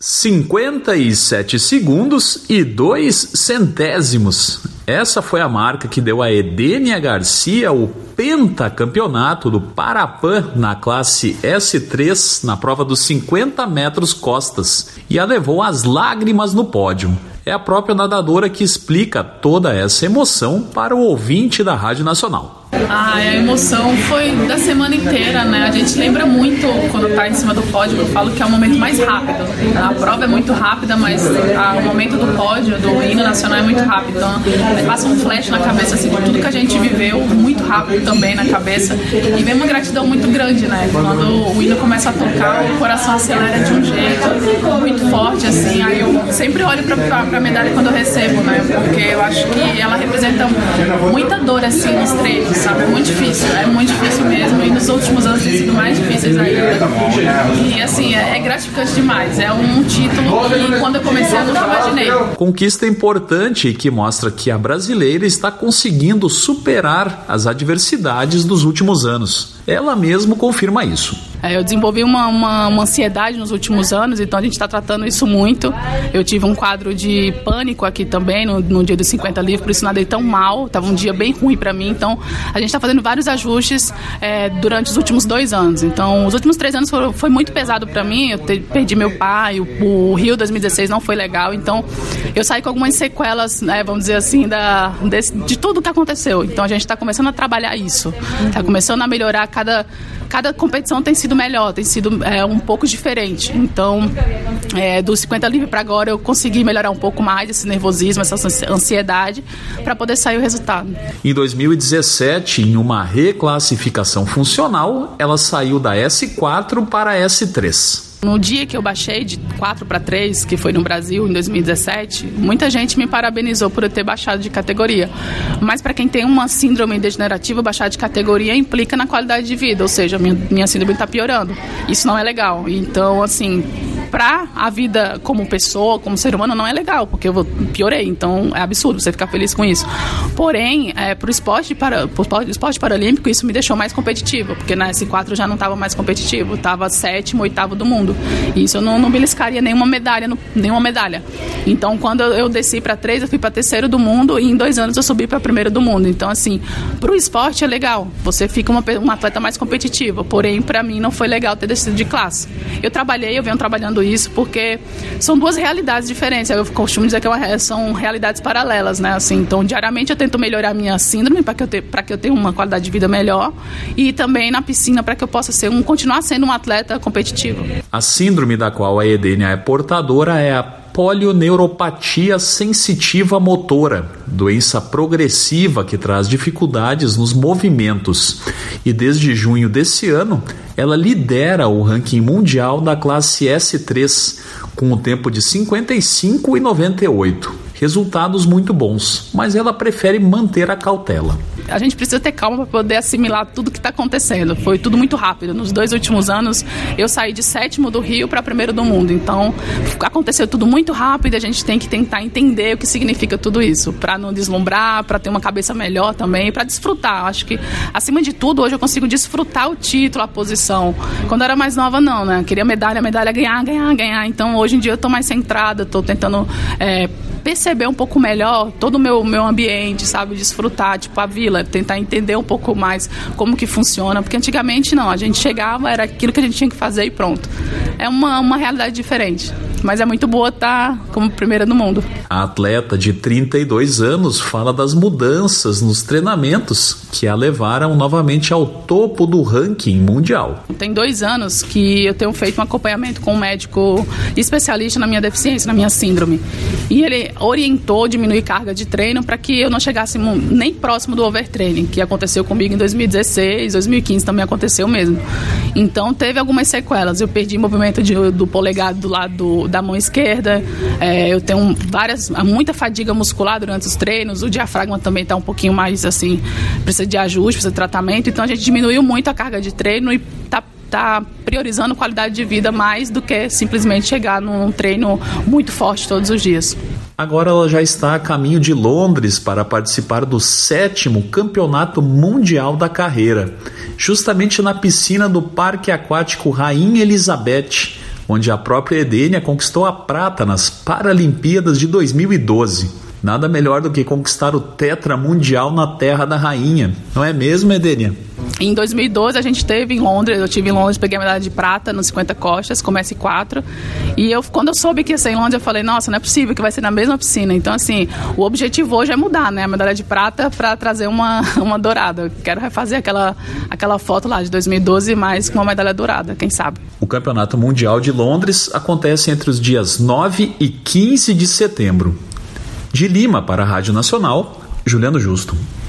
57 segundos e 2 centésimos. Essa foi a marca que deu a Edênia Garcia o pentacampeonato do Parapan na classe S3 na prova dos 50 metros costas e a levou às lágrimas no pódio. É a própria nadadora que explica toda essa emoção para o ouvinte da Rádio Nacional. A emoção foi da semana inteira, né? A gente lembra muito quando tá em cima do pódio, eu falo que é o momento mais rápido. A prova é muito rápida, mas o momento do pódio, do hino nacional é muito rápido. Então, passa um flash na cabeça, assim, de tudo que a gente viveu, muito rápido também na cabeça. E vem uma gratidão muito grande, né? Quando o hino começa a tocar, o coração acelera de um jeito muito forte, assim. Aí eu sempre olho pra medalha quando eu recebo, né? Porque eu acho que ela representa muita dor, assim, nos treinos, sabe? É muito difícil mesmo, e nos últimos anos tem sido mais difíceis ainda. E assim, é gratificante demais. É um título que quando eu comecei eu nunca imaginei. Conquista importante que mostra que a brasileira está conseguindo superar as adversidades dos últimos anos. Ela mesma confirma isso. Eu desenvolvi uma ansiedade nos últimos anos, então a gente está tratando isso muito. Eu tive um quadro de pânico aqui também no dia dos 50 livres, por isso nadei tão mal, estava um dia bem ruim para mim. Então a gente está fazendo vários ajustes durante os últimos 2 anos. Então os últimos 3 anos foi muito pesado para mim. Eu perdi meu pai, o Rio 2016 não foi legal, então eu saí com algumas sequelas, né, vamos dizer assim, de tudo que aconteceu. Então a gente está começando a trabalhar isso, está começando a melhorar. Cada competição tem sido melhor, tem sido um pouco diferente. Então, dos 50 livres para agora, eu consegui melhorar um pouco mais esse nervosismo, essa ansiedade, para poder sair o resultado. Em 2017, em uma reclassificação funcional, ela saiu da S4 para a S3. No dia que eu baixei de 4 para 3, que foi no Brasil, em 2017, muita gente me parabenizou por eu ter baixado de categoria. Mas para quem tem uma síndrome degenerativa, baixar de categoria implica na qualidade de vida, ou seja, minha síndrome está piorando. Isso não é legal. Então, assim, para a vida como pessoa, como ser humano, não é legal, porque eu piorei. Então, é absurdo você ficar feliz com isso. Porém, para o esporte paralímpico, isso me deixou mais competitiva, porque na S4 eu já não estava mais competitivo, eu estava 7º, 8º do mundo. E isso eu não beliscaria nenhuma medalha. Então, quando eu desci para 3, eu fui para 3º do mundo, e em 2 anos eu subi para 1º do mundo. Então, assim, para o esporte é legal, você fica uma atleta mais competitiva. Porém, para mim não foi legal ter descido de classe. Eu venho trabalhando isso porque são 2 realidades diferentes. Eu costumo dizer que são realidades paralelas, né? Assim, então, diariamente eu tento melhorar a minha síndrome para que eu tenha uma qualidade de vida melhor, e também na piscina para que eu possa continuar sendo um atleta competitivo. A síndrome da qual a Edênia é portadora é a polioneuropatia sensitiva motora, doença progressiva que traz dificuldades nos movimentos. E desde junho desse ano, ela lidera o ranking mundial da classe S3, com o tempo de 55 e 98. Resultados muito bons, mas ela prefere manter a cautela. A gente precisa ter calma para poder assimilar tudo que está acontecendo. Foi tudo muito rápido. Nos 2 últimos anos, eu saí de 7º do Rio para 1º do mundo. Então, aconteceu tudo muito rápido e a gente tem que tentar entender o que significa tudo isso, para não deslumbrar, para ter uma cabeça melhor também, para desfrutar. Acho que, acima de tudo, hoje eu consigo desfrutar o título, a posição. Quando eu era mais nova, não, né? Queria medalha, ganhar. Então, hoje em dia, eu estou mais centrada, estou tentando perceber um pouco melhor todo o meu ambiente, sabe? Desfrutar, tipo, a vila, tentar entender um pouco mais como que funciona, porque antigamente não, a gente chegava, era aquilo que a gente tinha que fazer e pronto. É uma realidade diferente, mas é muito boa estar como 1ª do mundo. A atleta de 32 anos fala das mudanças nos treinamentos que a levaram novamente ao topo do ranking mundial. Tem 2 anos que eu tenho feito um acompanhamento com um médico especialista na minha deficiência, na minha síndrome, e ele orientou diminuir carga de treino para que eu não chegasse nem próximo do overtraining, que aconteceu comigo em 2016, 2015 também aconteceu mesmo. Então teve algumas sequelas. Eu perdi movimento do polegar do lado da mão esquerda, eu tenho muita fadiga muscular durante os treinos, o diafragma também está um pouquinho mais assim, precisa de ajuste, precisa de tratamento. Então a gente diminuiu muito a carga de treino e está priorizando qualidade de vida mais do que simplesmente chegar num treino muito forte todos os dias. Agora ela já está a caminho de Londres para participar do 7º Campeonato Mundial da Carreira, justamente na piscina do Parque Aquático Rainha Elizabeth, onde a própria Edenia conquistou a prata nas Paralimpíadas de 2012. Nada melhor do que conquistar o tetra mundial na terra da rainha. Não é mesmo, Edenia? Em 2012 a gente esteve em Londres, eu estive em Londres, peguei a medalha de prata nos 50 costas, como S4, e quando eu soube que ia ser em Londres, eu falei, nossa, não é possível que vai ser na mesma piscina. Então, assim, o objetivo hoje é mudar, né, a medalha de prata para trazer uma dourada. Eu quero refazer aquela foto lá de 2012, mas com uma medalha dourada, quem sabe. O Campeonato Mundial de Londres acontece entre os dias 9 e 15 de setembro. De Lima para a Rádio Nacional, Juliano Justo.